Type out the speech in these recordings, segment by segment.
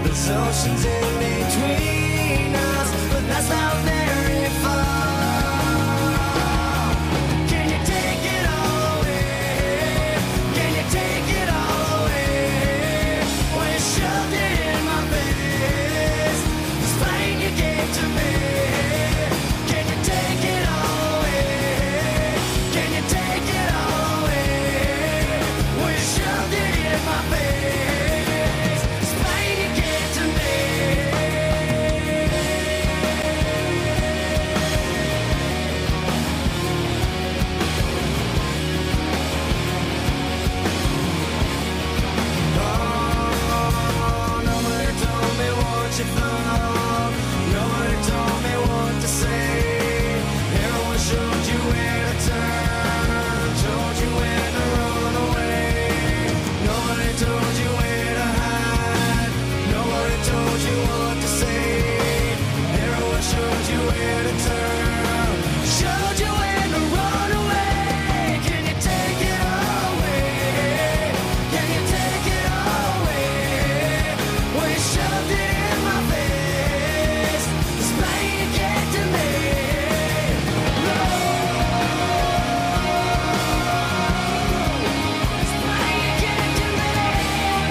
There's oceans in between us, but that's not very far. Can you take it all away? Can you take it all away? When you shoved it in my face, this pain you gave to me. Can you take it all away? Can you take it all away? When you shoved it in my face, this pain you gave to me. Oh, nobody told me what you thought. Nobody told me what to say. Everyone showed you where to turn, told you when to run away. Nobody told you where to hide. Nobody told you what to say. Everyone showed you where to turn, showed you when to run away. Can you take it all away? Can you take it all away? When you shoved it in my face, this pain you gave to me. This pain you gave to me.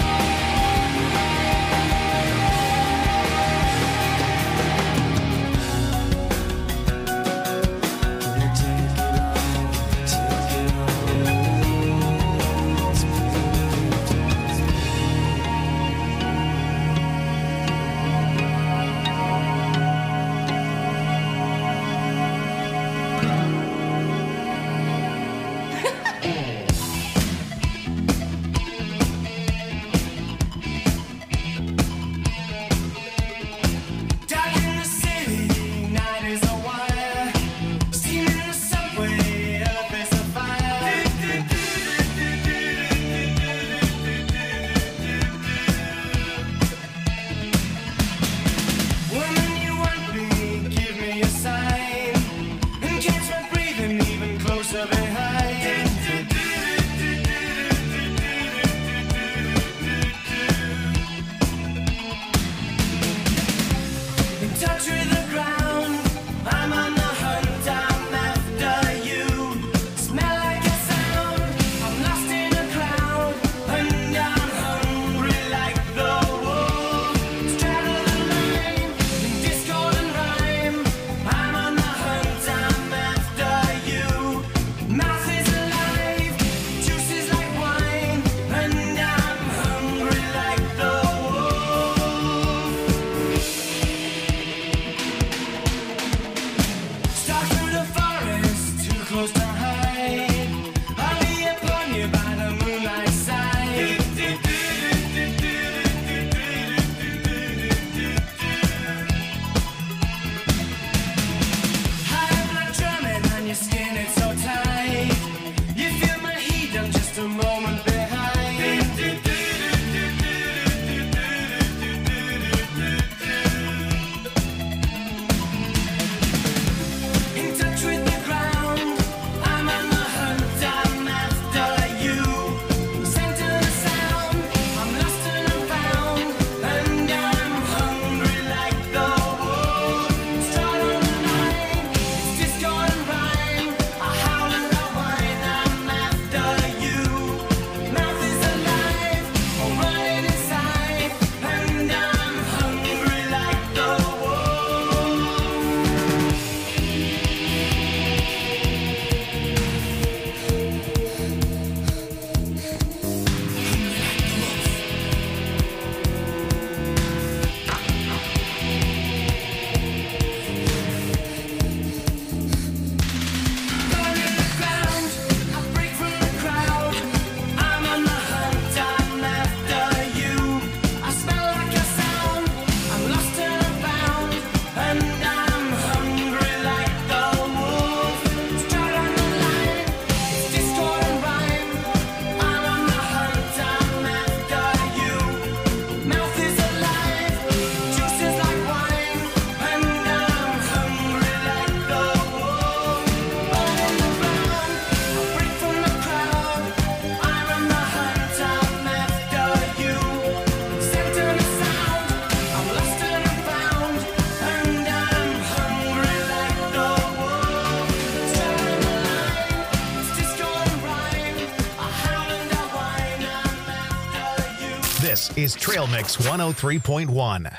This is Trail Mix 103.1.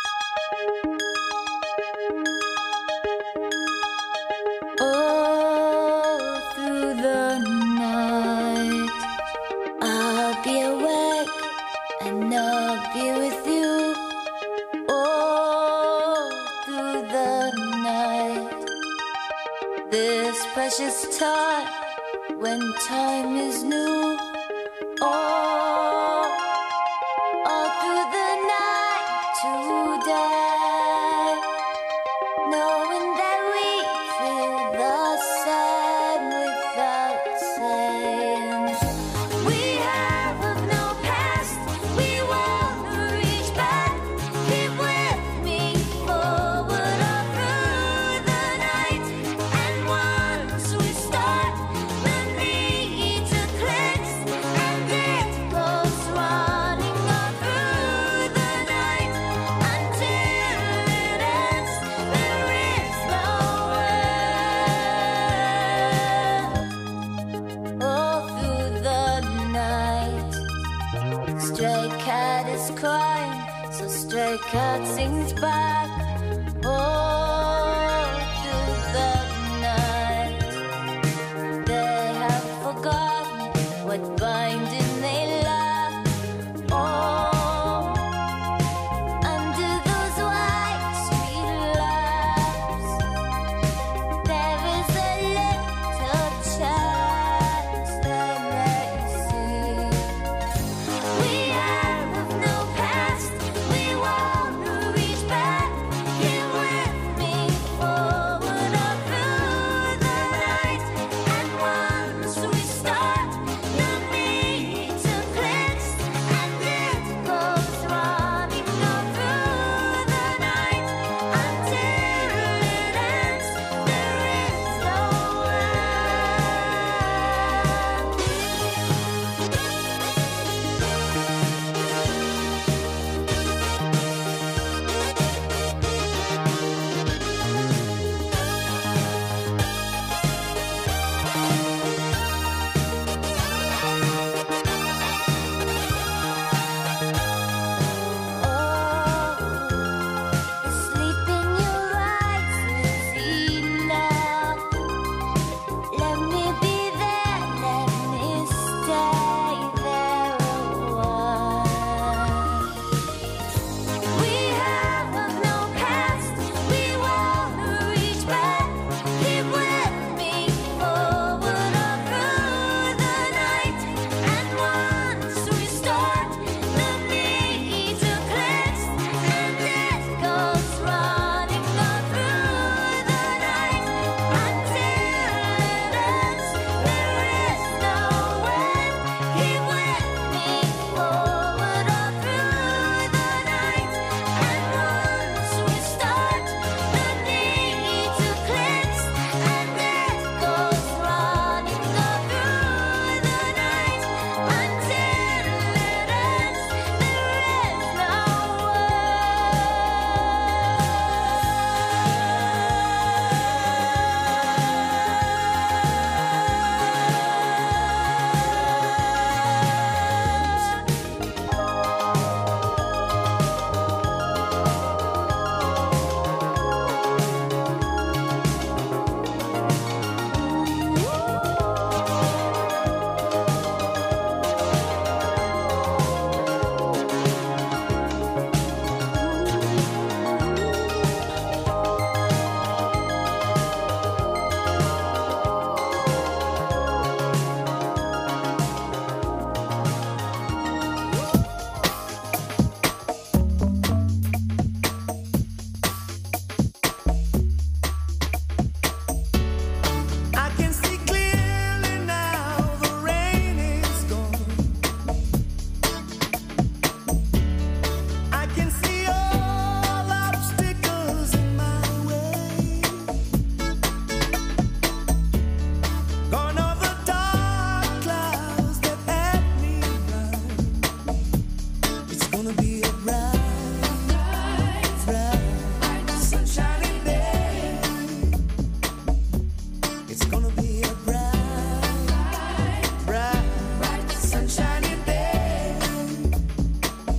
Precious time when time is new. All through the night today, knowing that we feel the same without saying. We have no past, we wanna reach back. Keep with me forward all through the night. And once we start, the need to cleanse, and it goes running all through the night until it ends. There is no end. All through the night, stray cat is crying, so stray cat sings back. All through the night, they have forgotten what binding they lack. Oh, under those white street lamps, there is a little chance they may see. We have no past, we wanna reach back. Get with me forward all through the night. And once we start, no need to cleanse, and it goes running all through the night until it ends. There is no sleep in your eyes, Lucina. Let me be there, let me stay there a while. We have no past, we wanna reach back. Keep with me forward all through the night. And once we start, the need to cleanse, and it goes running all through the night until it ends. There is no end. Keep with me forward all through the night. And once we start, the need to cleanse, and it goes running all through the night until it ends. There is no I can see clearly now, the rain is gone. I can see all obstacles in my way. Gone are the dark clouds that had me blind. It's gonna be a bright, sunshiny day. It's gonna be a bright, sunshiny day.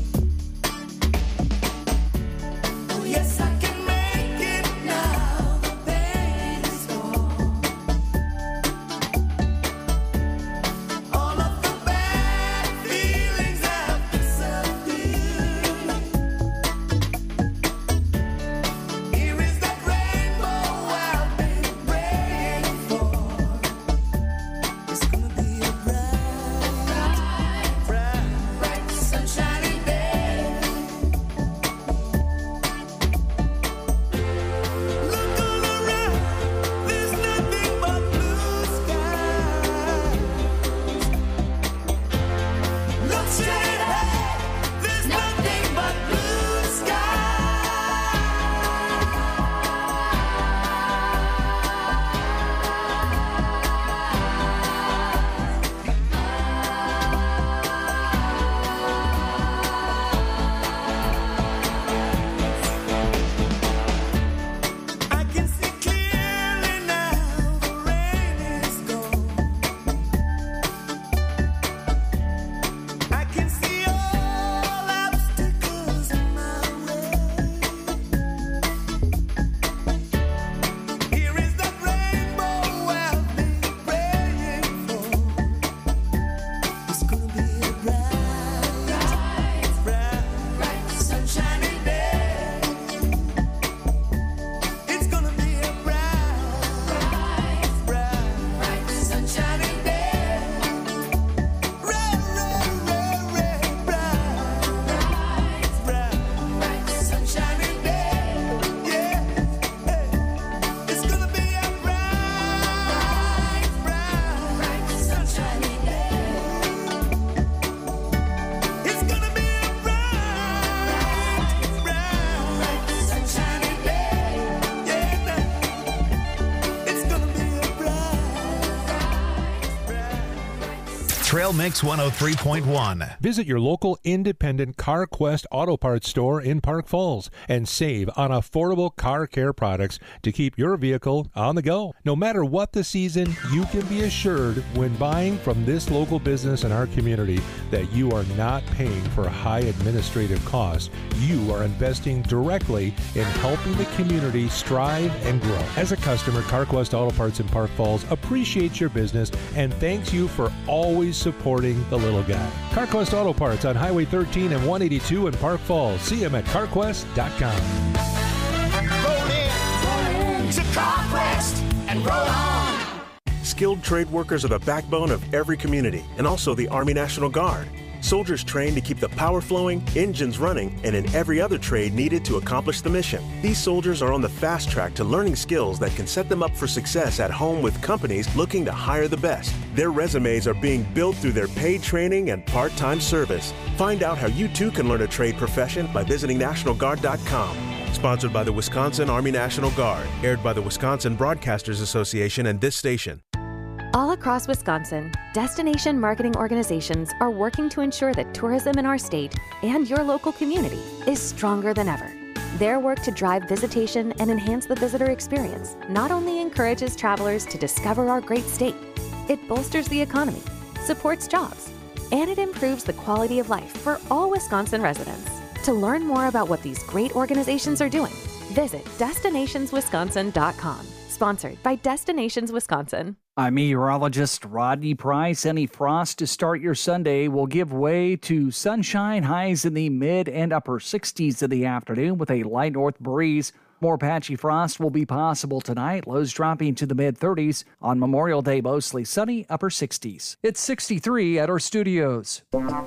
Trail Mix 103.1. Visit your local independent CarQuest Auto Parts store in Park Falls and save on affordable car care products to keep your vehicle on the go. No matter what the season, you can be assured when buying from this local business in our community that you are not paying for high administrative costs. You are investing directly in helping the community strive and grow. As a customer, CarQuest Auto Parts in Park Falls appreciates your business and thanks you for always supporting the little guy. CarQuest Auto Parts on Highway 13 and 182 in Park Falls. See them at carquest.com. Roll in to CarQuest and roll on. Skilled trade workers are the backbone of every community and also the Army National Guard. Soldiers trained to keep the power flowing, engines running, and in every other trade needed to accomplish the mission. These soldiers are on the fast track to learning skills that can set them up for success at home with companies looking to hire the best. Their resumes are being built through their paid training and part-time service. Find out how you too can learn a trade profession by visiting NationalGuard.com. Sponsored by the Wisconsin Army National Guard. Aired by the Wisconsin Broadcasters Association and this station. All across Wisconsin, destination marketing organizations are working to ensure that tourism in our state and your local community is stronger than ever. Their work to drive visitation and enhance the visitor experience not only encourages travelers to discover our great state, it bolsters the economy, supports jobs, and it improves the quality of life for all Wisconsin residents. To learn more about what these great organizations are doing, visit destinationswisconsin.com. Sponsored by Destinations Wisconsin. I'm meteorologist Rodney Price. Any frost to start your Sunday will give way to sunshine, highs in the mid and upper 60s in the afternoon with a light north breeze. More patchy frost will be possible tonight, lows dropping to the mid 30s. On Memorial Day, mostly sunny, upper 60s. It's 63 at our studios.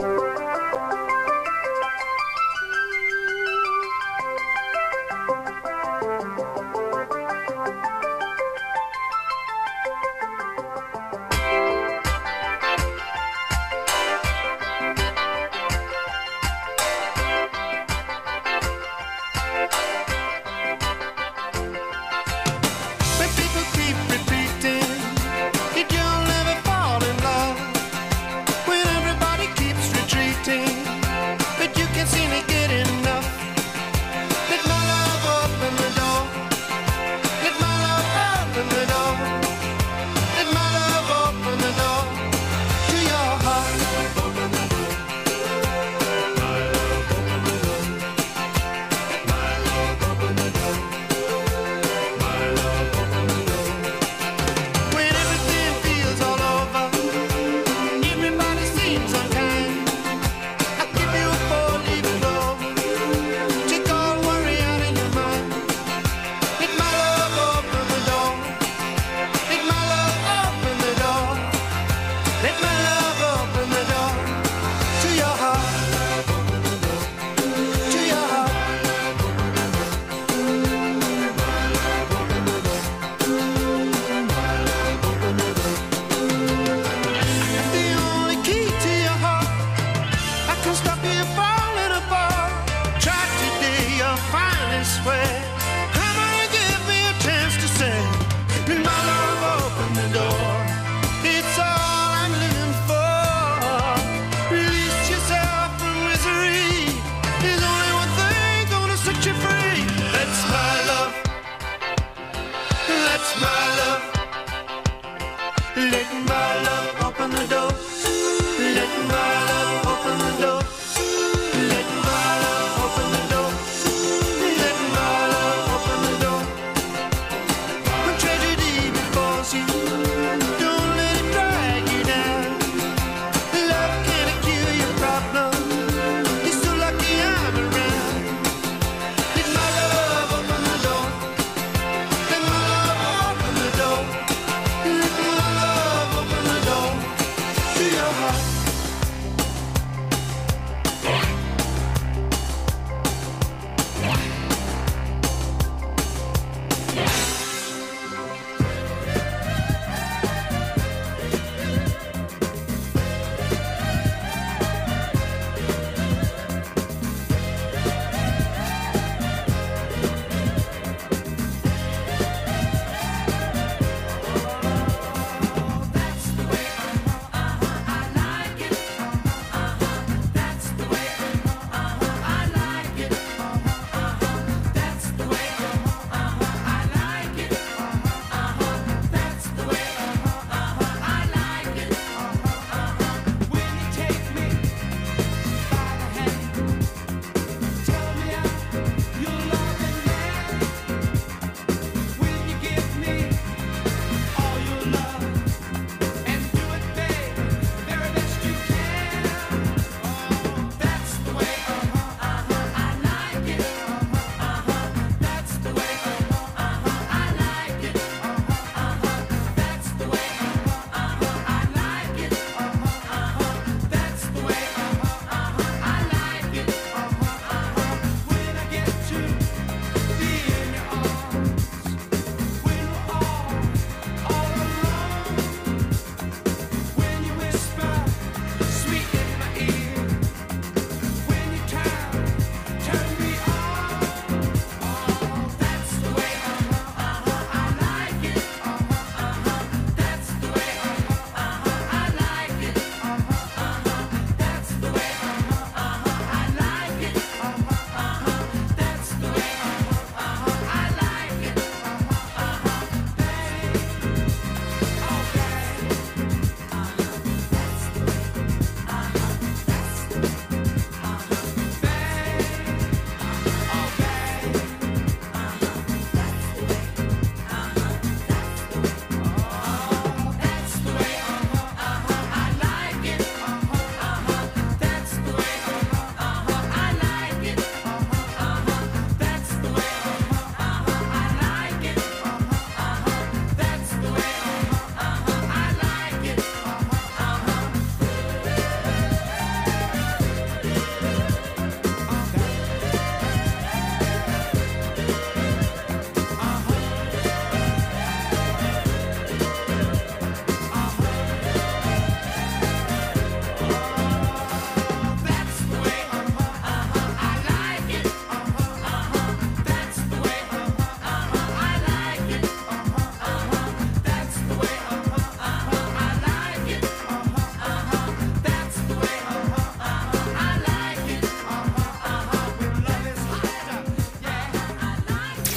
When people keep repeating that you'll never fall in love, when everybody keeps retreating.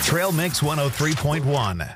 Trail Mix 103.1.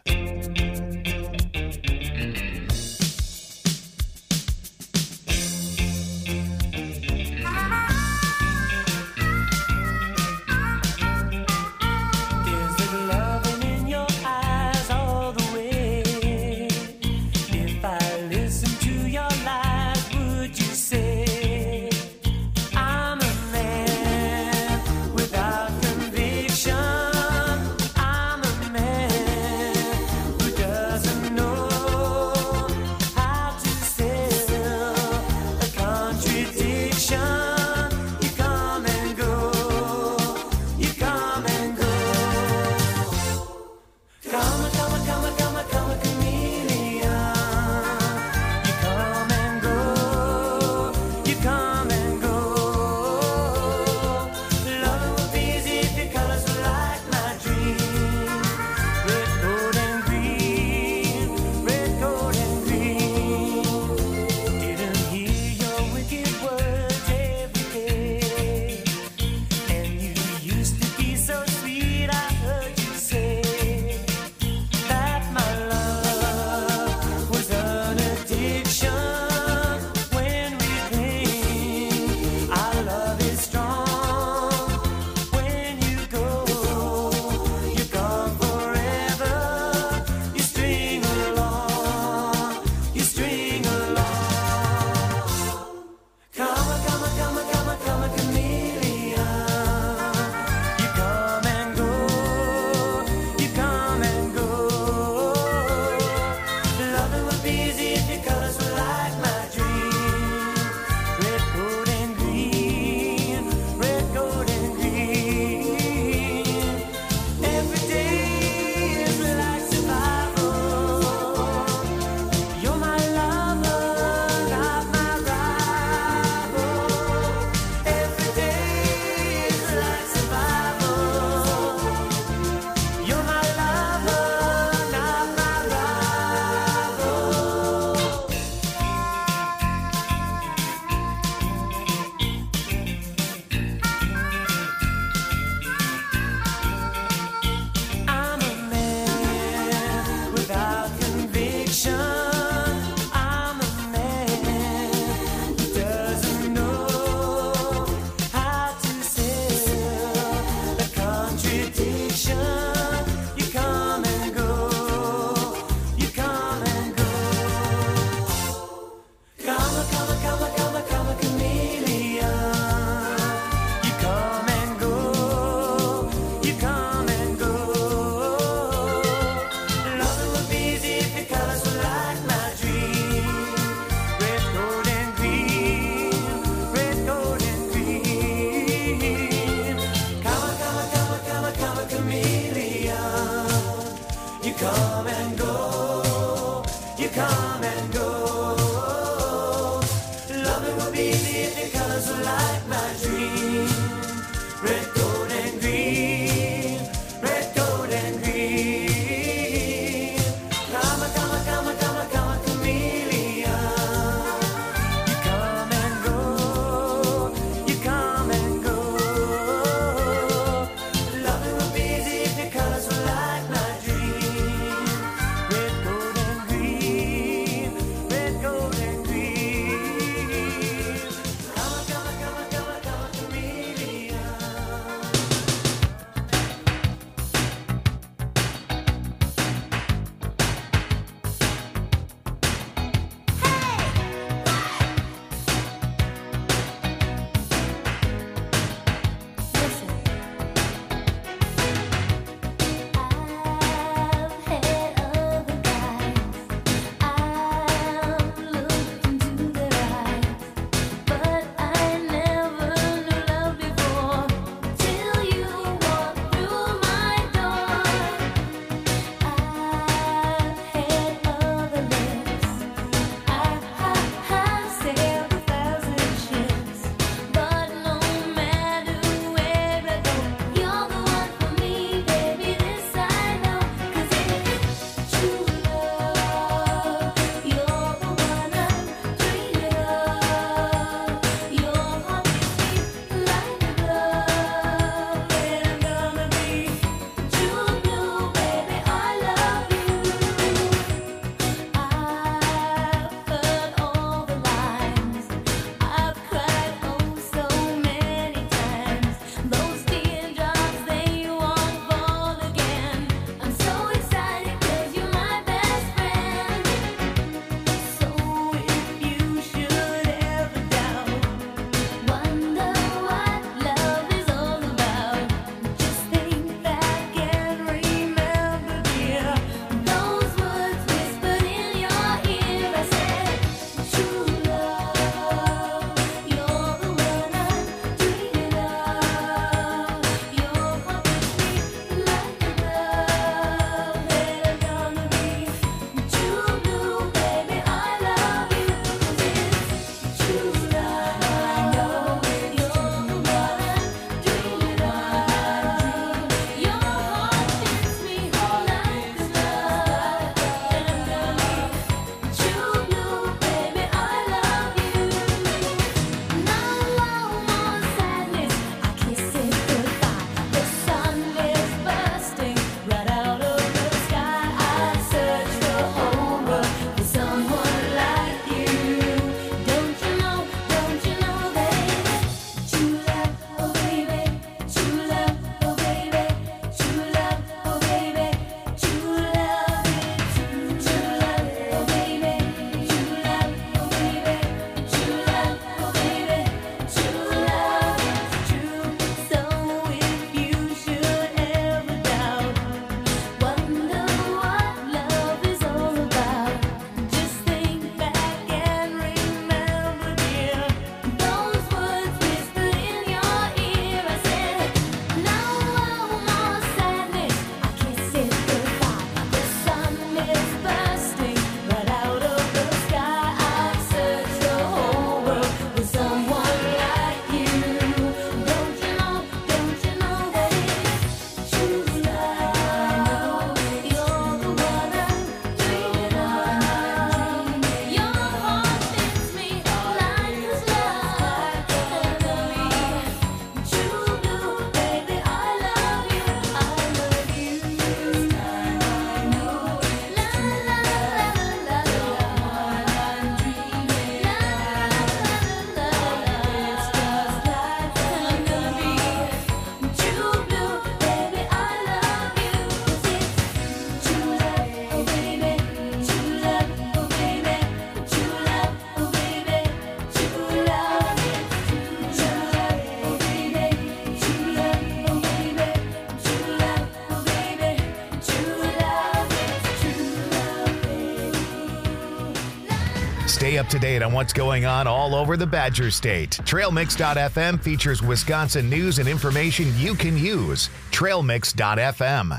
up to date on what's going on all over the Badger State. TrailMix.fm features Wisconsin news and information you can use. TrailMix.fm.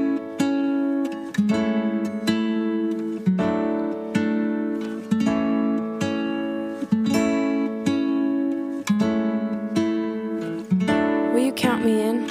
Will you count me in?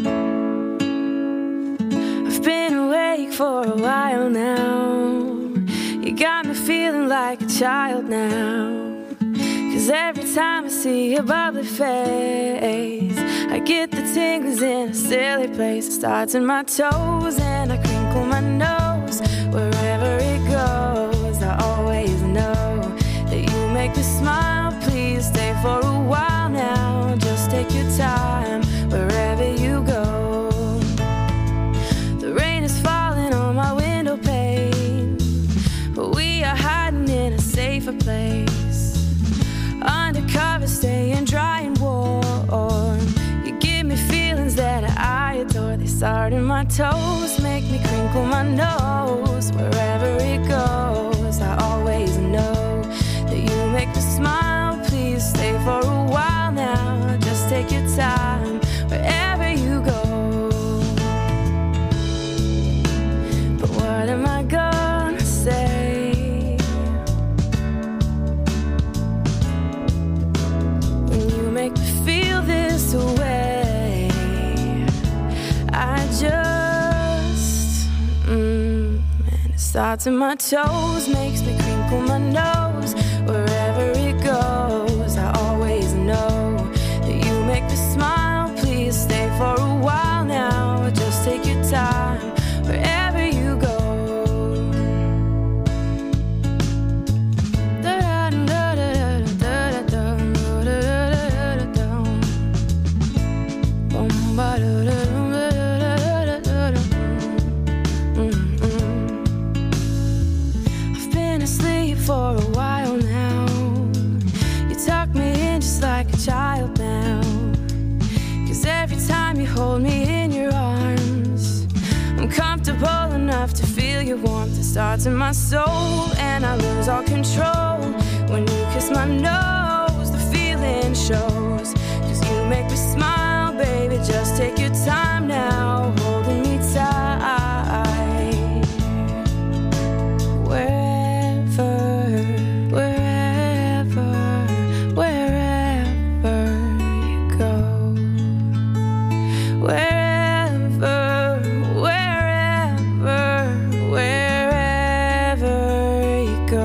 I've been awake for a while now. You got me feeling like a child now. 'Cause every time I see your bubbly face, I get the tingles in a silly place. It starts in my toes and I crinkle my nose. Wherever it goes, I always know that you make me smile. Please stay for a while now. Just take your time wherever you go. The rain is falling on my window pane, but we are hiding in a safer place. Undercover, staying dry and warm. You give me feelings that I adore. They start in my toes, make me crinkle my nose. Wherever it goes, I always know that you make me smile. Please stay for a while now. Just take your time wherever you go. But what am I gonna say? Make me feel this way. I just and it starts in my toes, makes me crinkle my nose. Wherever it goes, I always know that you make me smile. Please stay for a while now. Just take your time wherever you go. I've been asleep for a while now. You tuck me in just like a child now. 'Cause every time you hold me in your arms, I'm comfortable enough to feel your warmth. It starts in my soul and I lose all control. When you kiss my nose, the feeling shows. 'Cause you make me smile, baby, just take your time now, holding me tight. Wherever, wherever, wherever you go. Wherever, wherever, wherever you go.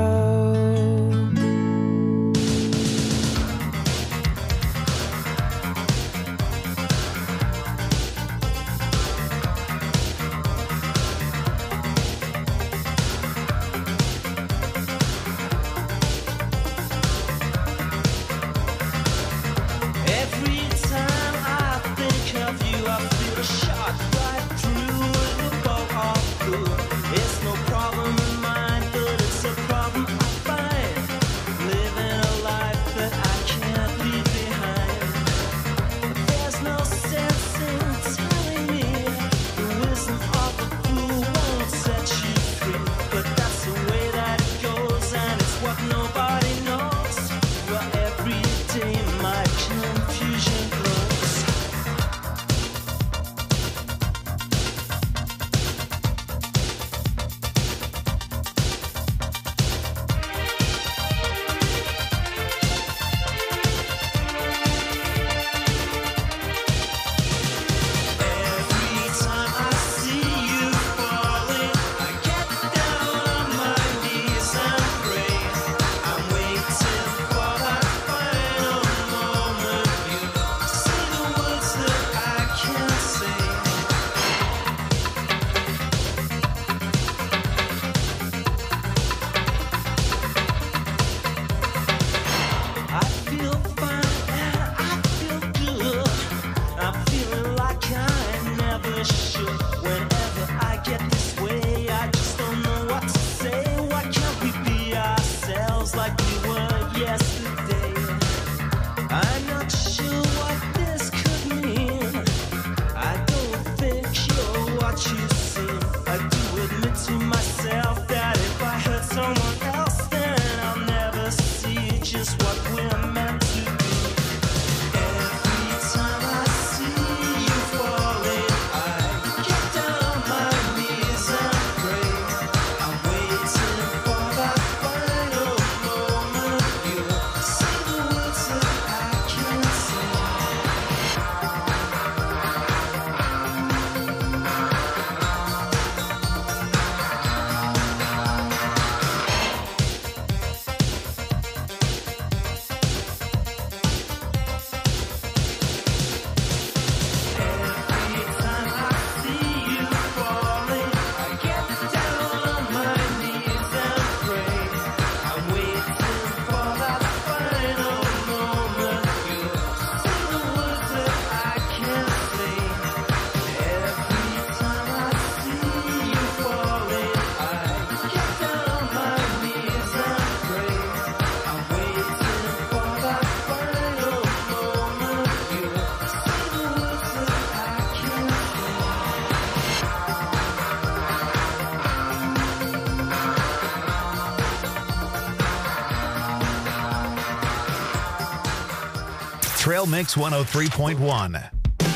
Trail Mix 103.1.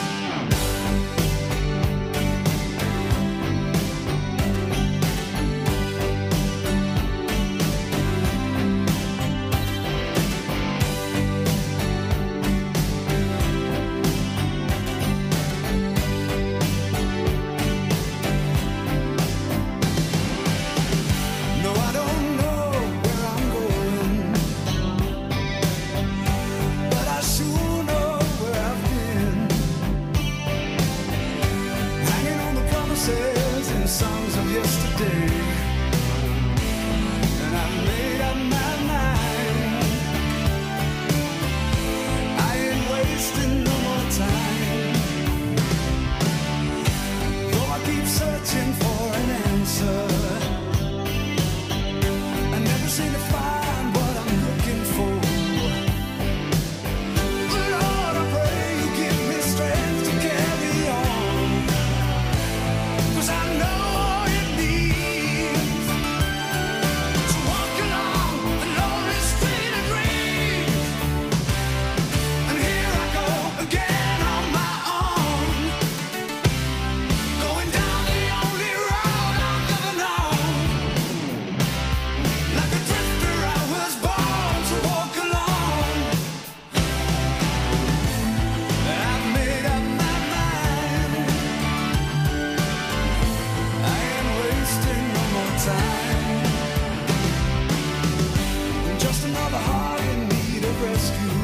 No, I don't know where I'm going, but I sure know where I've been. Hanging on the promises and songs of yesterday, and I've made up my mind. I ain't wasting no more time. Though I keep searching for an answer, I never seem to find what I'm looking for. Lord, I pray you give me strength to carry on, 'cause I know all it means to walk along the lonely street of dreams. And here I go again on my own, going down the only road I've ever known. Like a drifter, I was born to walk alone. I've made up my mind. I ain't wasting no more time. Just another heart in need of rescue,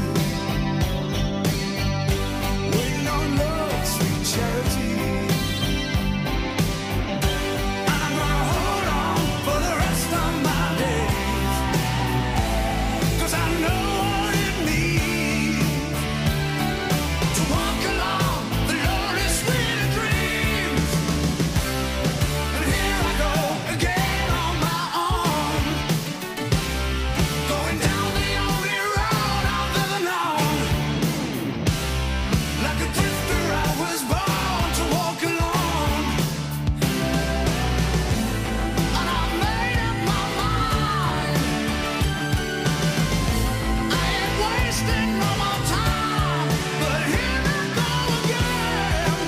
waiting on love's sweet charity. I'm gonna hold on for the rest of my days, 'cause I know what it means to walk along the lonely street of dreams. And here I go again on my own, going down the only road I've ever known. Like a drifter, I was born to walk alone. And I made up my mind. I ain't wasting no more time, but here I go again.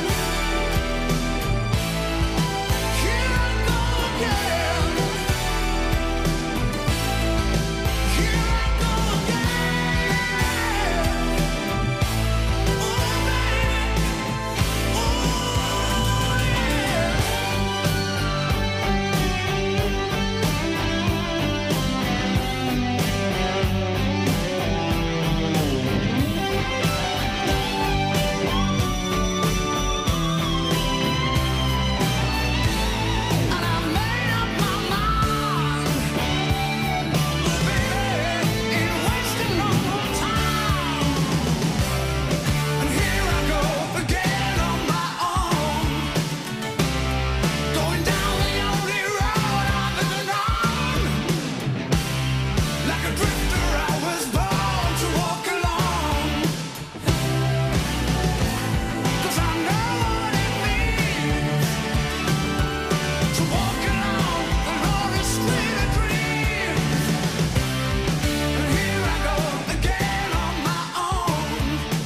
Here I go again. Here I go again. Oh, baby. Oh, yeah. And I made up my mind. Oh, baby, ain't wasting no more time. And here I go again on my own, going down the only road I've ever known. Like a drifter, I was born to walk alone. 'Cause I know what it means to walk along the lonely street of dreams. And here I go again on my own,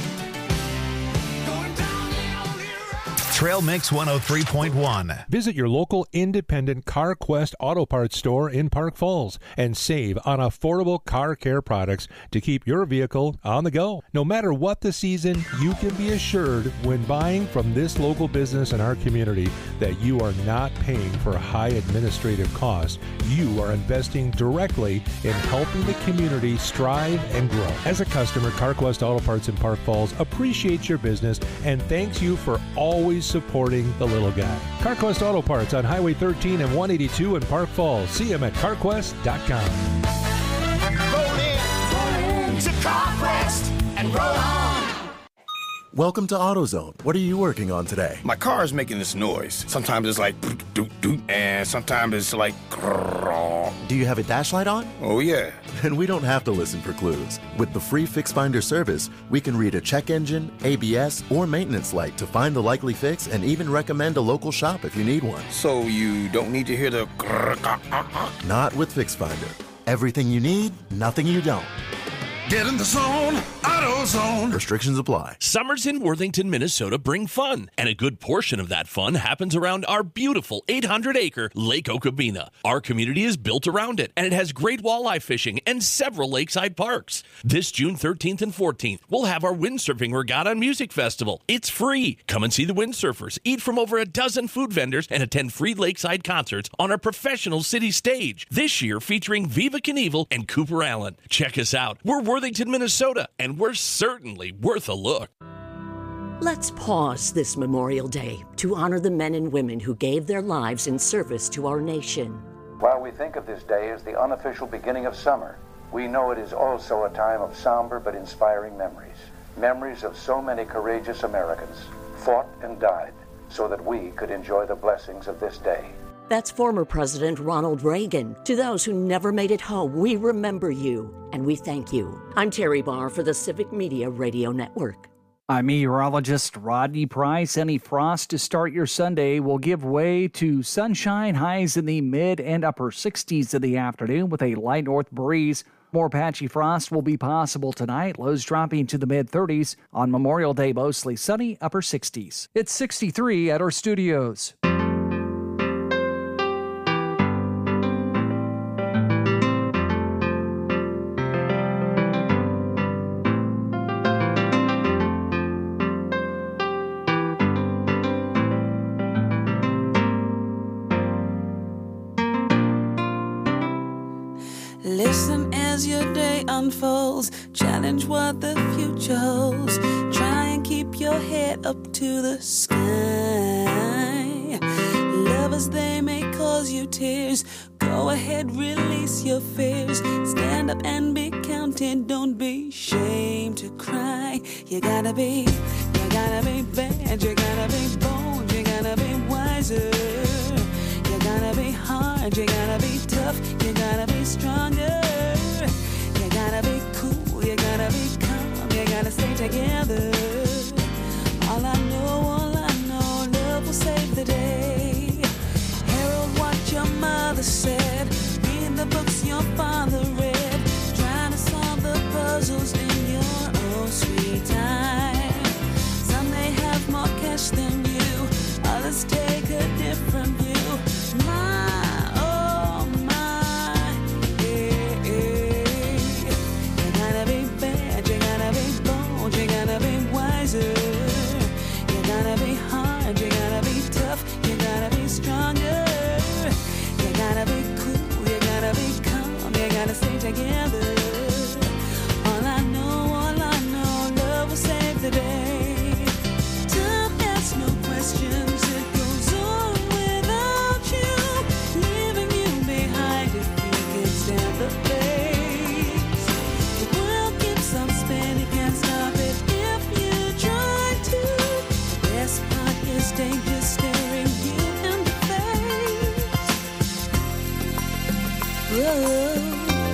going down the only road. Trail Mix 103.1. Visit your local independent CarQuest Auto Parts store in Park Falls and save on affordable car care products to keep your vehicle on the go. No matter what the season, you can be assured when buying from this local business in our community that you are not paying for high administrative costs. You are investing directly in helping the community strive and grow. As a customer, CarQuest Auto Parts in Park Falls appreciates your business and thanks you for always supporting the little guy. CarQuest Auto Parts on Highway 13 and 182 in Park Falls. See them at carquest.com. Roll in to CarQuest and roll on. Welcome to AutoZone. What are you working on today? My car is making this noise. Sometimes it's like doot doot, and sometimes it's like grrr. Do you have a dash light on? Oh yeah. Then we don't have to listen for clues. With the free Fix Finder service, we can read a check engine, ABS, or maintenance light to find the likely fix and even recommend a local shop if you need one. So you don't need to hear the grrr. Not with Fix Finder. Everything you need, nothing you don't. Get in the zone, AutoZone. Restrictions apply. Summers in Worthington, Minnesota bring fun, and a good portion of that fun happens around our beautiful 800-acre Lake Okabena. Our community is built around it, and it has great walleye fishing and several lakeside parks. This June 13th and 14th, we'll have our windsurfing regatta and music festival. It's free. Come and see the windsurfers, eat from over a dozen food vendors, and attend free lakeside concerts on our professional city stage. This year featuring Viva Knievel and Cooper Allen. Check us out. We're Worthington, Minnesota, and we're certainly worth a look. Let's pause this Memorial Day to honor the men and women who gave their lives in service to our nation. While we think of this day as the unofficial beginning of summer, we know it is also a time of somber but inspiring memories. Memories of so many courageous Americans fought and died so that we could enjoy the blessings of this day. That's former President Ronald Reagan. To those who never made it home, we remember you, and we thank you. I'm Terry Barr for the Civic Media Radio Network. I'm meteorologist Rodney Price. Any frost to start your Sunday will give way to sunshine, highs in the mid and upper 60s in the afternoon with a light north breeze. More patchy frost will be possible tonight, lows dropping to the mid-30s. On Memorial Day, mostly sunny, upper 60s. It's 63 at our studios. Listen as your day unfolds, challenge what the future holds. Try and keep your head up to the sky. Lovers, they may cause you tears. Go ahead, release your fears. Stand up and be counted, don't be ashamed to cry. You gotta be bad, you gotta be bold, you gotta be wiser. You gotta be hard, you gotta be tough, you gotta be stronger. You gotta be cool, you gotta be calm, you gotta stay together. All I know, love will save the day. Herald what your mother said, read the books your father read, trying to solve the puzzles in your own sweet time. Some may have more cash than you, others take a different view. My, oh my, yeah, yeah. You gotta be bad, you gotta be bold, you gotta be wiser. You gotta be hard, you gotta be tough, you gotta be stronger. You gotta be cool, you gotta be calm, you gotta stay together. All I know, love will save the day. Time asks no questions, it goes on without you, leaving you behind if you can stand the pace. The world keeps on spinning, can't stop it if you try to. The best part is danger staring you in the face. Whoa.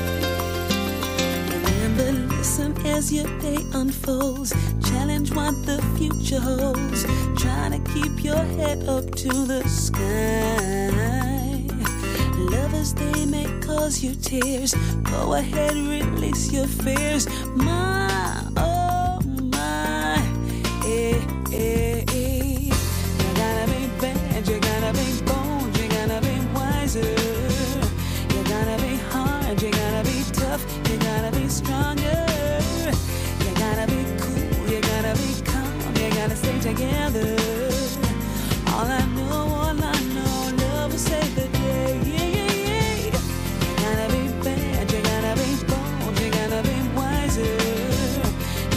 Remember, listen as your day unfolds. Challenge what the future holds. Try to keep your head up to the sky. Lovers, they may cause you tears. Go ahead, release your fears. My, oh my, eh, eh, eh. You gotta be bad, you gotta be bold, you gotta be wiser. You gotta be hard, you gotta be tough, you gotta be stronger. You gotta be cool, you gotta be calm, you gotta stay together. All I know, love will save the day. Yeah, yeah, yeah. You gotta be bad, you gotta be bold, you gotta be wiser.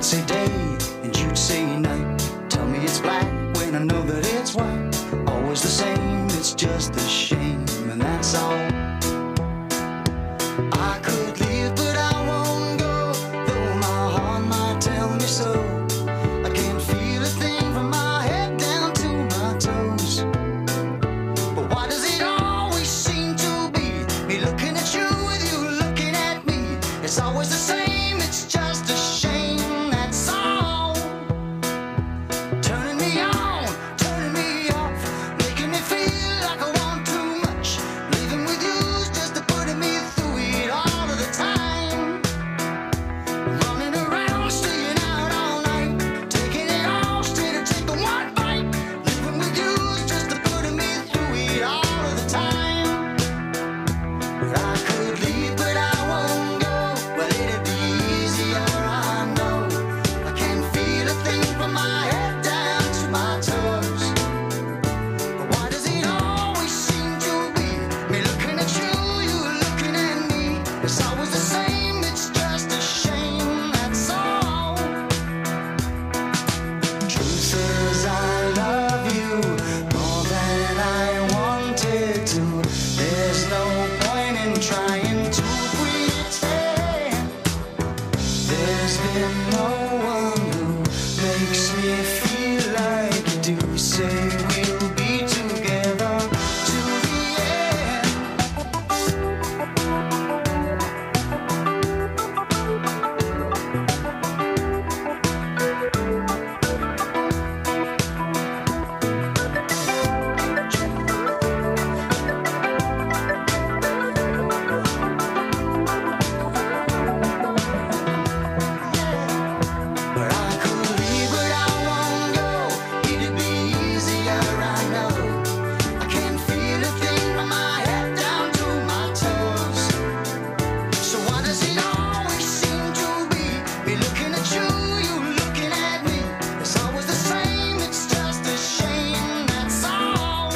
could say day and you'd say night. Tell me it's black when I know that it's white. Always the same, it's just a shame, and that's all. I could leave, but I won't go, though my heart might tell me so. I can't feel a thing from my head down to my toes. But why does it always seem to be me looking at you with you looking at me? It's always the same, it's just a shame, that's all. Turning me on, turning me off, making me feel like I want too much. Living with you's just putting me through it all of the time. Running around, staying out all night, taking it all straight or taking one bite. Living with you's just putting me through it all of the time. But I could leave, but I won't go. Well, it'd be easier, I know. I can't feel a thing from my head down to my toes. But why does it always seem to be me looking at you, you looking at me? It's always the same, it's just a shame, that's all. Truth is, I love you more than I wanted to. There's no point in trying to pretend. There's been no one who makes me feel like you do. Say we'll be together to the end. But I could leave, but I won't go. It'd be easier, I know. I can't feel a thing from my head down to my toes. So why does it always seem to be me looking at you, you looking at me? It's always the same, it's just a shame, that's all.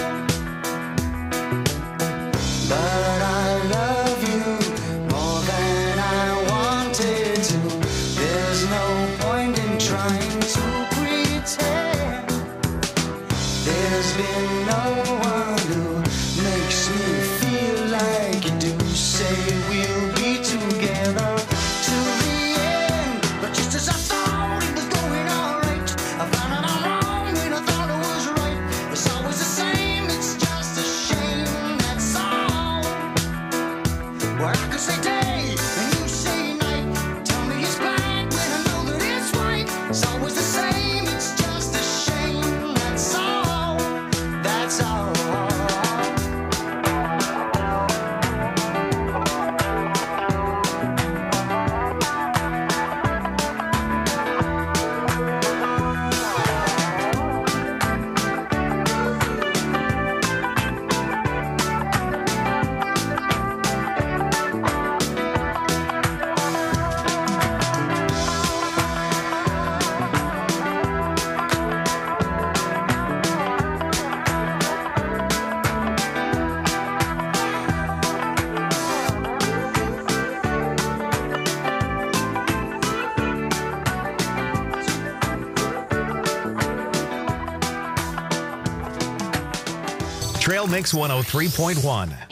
But I love you more than I wanted to. There's no point in trying to pretend. There's been no one who makes me feel like you do. Say we'll be together to the end. But just as I thought it was going alright, I found out I'm wrong when I thought it was right. It's always the same, it's just a shame, that's all. Well, I could say day and you say night. Tell me it's black when I know that it's white. It's always the same, it's just a shame, that's all. That's all. Trail Mix 103.1.